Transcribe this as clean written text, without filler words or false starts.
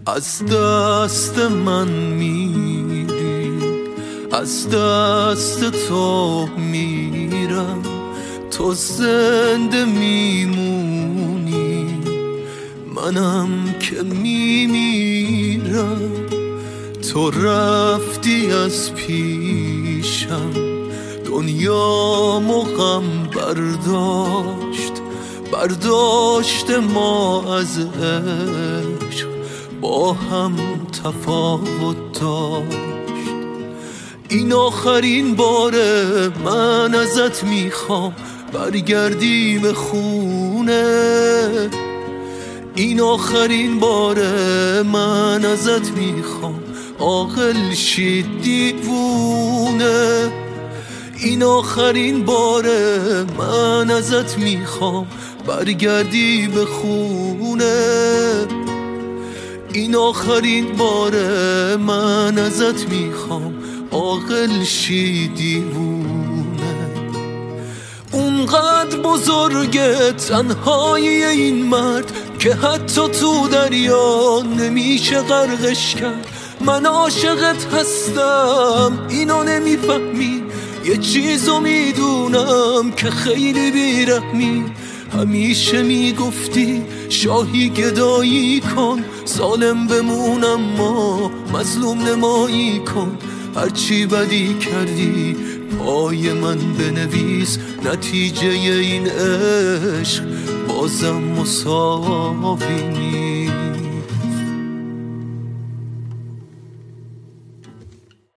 از دست من میری، از دست تو میرم، تو زنده میمونی، منم که میمیرم. تو رفتی از پیشم، دنیامو غم برداشت ما از عشق با هم تفاوت داشت. این آخرین باره من ازت میخوام برگردی به خونه، این آخرین باره من ازت میخوام عاقل شی دیوونه، این آخرین باره من ازت میخوام برگردی به خونه، این آخرین باره من ازت میخوام عاقل شی دیوونه. اونقدر بزرگه تنهایی این مرد که حتی تو دریا نمیشه غرقش کرد. من عاشقت هستم اینو نمیفهمی، یه چیزو میدونم که خیلی بیرحمی. همیشه میگفتی شاهی گدایی کن، ظالم بمونم ما مظلوم نمایی کن. هرچی بدی کردی پای من بنویس، نتیجه این عشق بازم مساوی نیست.